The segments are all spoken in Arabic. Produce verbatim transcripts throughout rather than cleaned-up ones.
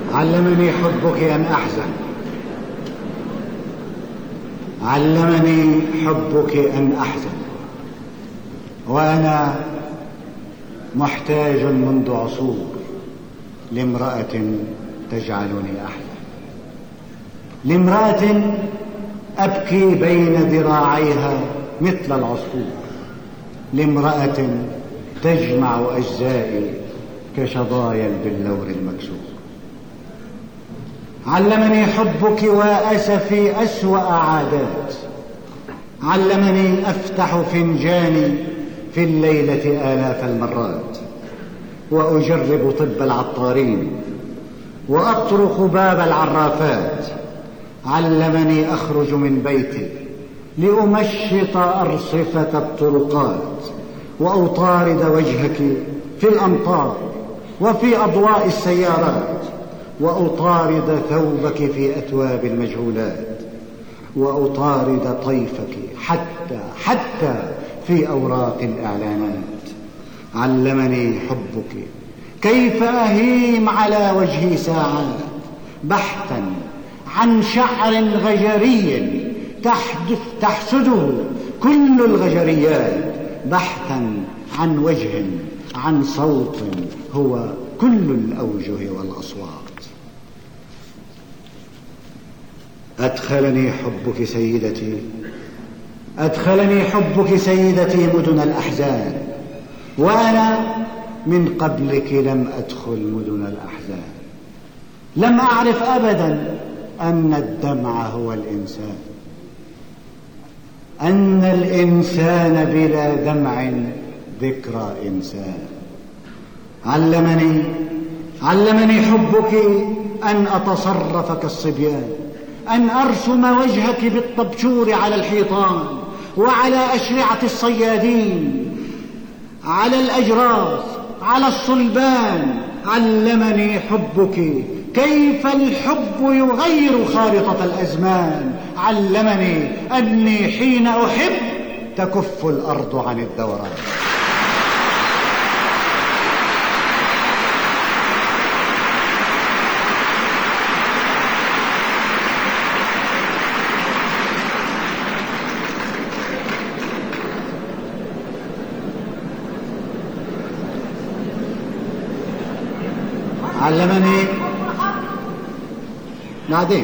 علمني حبك أن أحزن، علمني حبك أن أحزن، وأنا محتاج منذ عصور لامرأة تجعلني أحزن، لامرأة أبكي بين ذراعيها مثل العصفور، لامرأة تجمع أجزائي كشظايا البلور المكسور. علمني حبك وأسفي أسوأ عادات، علمني أفتح فنجاني في الليلة آلاف المرات، وأجرب طب العطارين، وأطرق باب العرافات. علمني أخرج من بيتي لأمشط أرصفة الطرقات، وأطارد وجهك في الأمطار وفي أضواء السيارات، وأطارد ثوبك في أتواب المجهولات، وأطارد طيفك حتى حتى في أوراق الإعلانات. علمني حبك كيف أهيم على وجهي ساعات بحثا عن شعر غجري تحدث تحسده كل الغجريات، بحثا عن وجه، عن صوت هو كل الأوجه والأصوات. أدخلني حبك سيدتي، أدخلني حبك سيدتي مدن الأحزان، وأنا من قبلك لم أدخل مدن الأحزان. لم أعرف أبدا أن الدمع هو الإنسان، أن الإنسان بلا دمع ذكرى إنسان. علمني علمني حبك أن أتصرف كالصبيان، أن أرسم وجهك بالطبشور على الحيطان وعلى أشرعة الصيادين، على الأجراس، على الصلبان. علمني حبك كيف الحب يغير خارطة الأزمان. علمني أني حين أحب تكف الأرض عن الدوران. علمني بعدين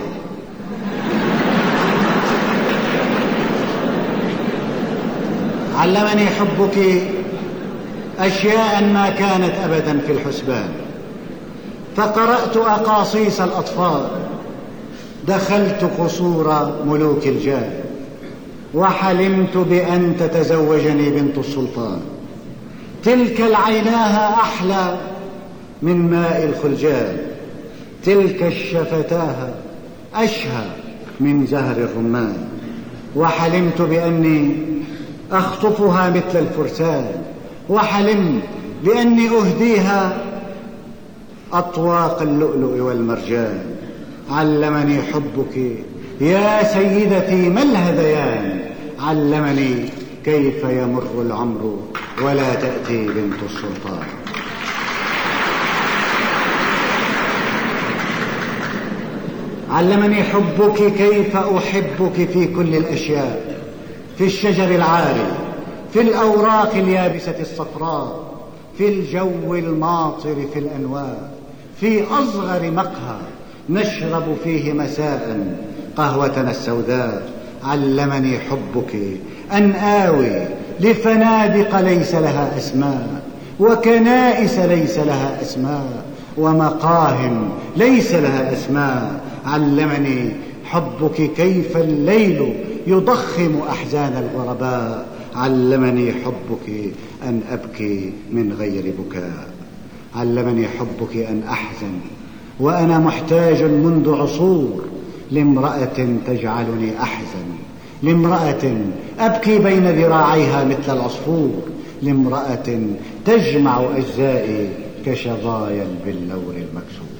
علمني حبك أشياء ما كانت أبدا في الحسبان. فقرأت أقاصيص الأطفال، دخلت قصور ملوك الجاه، وحلمت بأن تتزوجني بنت السلطان. تلك العيناها أحلى من ماء الخلجان، تلك الشفتاها أشهى من زهر الرمان. وحلمت بأني أخطفها مثل الفرسان، وحلمت بأني أهديها أطواق اللؤلؤ والمرجان. علمني حبك يا سيدتي ما الهذيان، علمني كيف يمر العمر ولا تأتي بنت السلطان. علمني حبك كيف أحبك في كل الأشياء، في الشجر العالي، في الأوراق اليابسة الصفراء، في الجو الماطر، في الأنوار، في أصغر مقهى نشرب فيه مساء قهوتنا السوداء. علمني حبك أن آوي لفنادق ليس لها أسماء، وكنائس ليس لها أسماء، ومقاهٍ ليس لها أسماء. علمني حبك كيف الليل يضخم أحزان الغرباء. علمني حبك أن أبكي من غير بكاء. علمني حبك أن أحزن وأنا محتاج منذ عصور لامرأة تجعلني أحزن، لامرأة أبكي بين ذراعيها مثل العصفور، لامرأة تجمع أجزائي كشظايا البلور المكسور.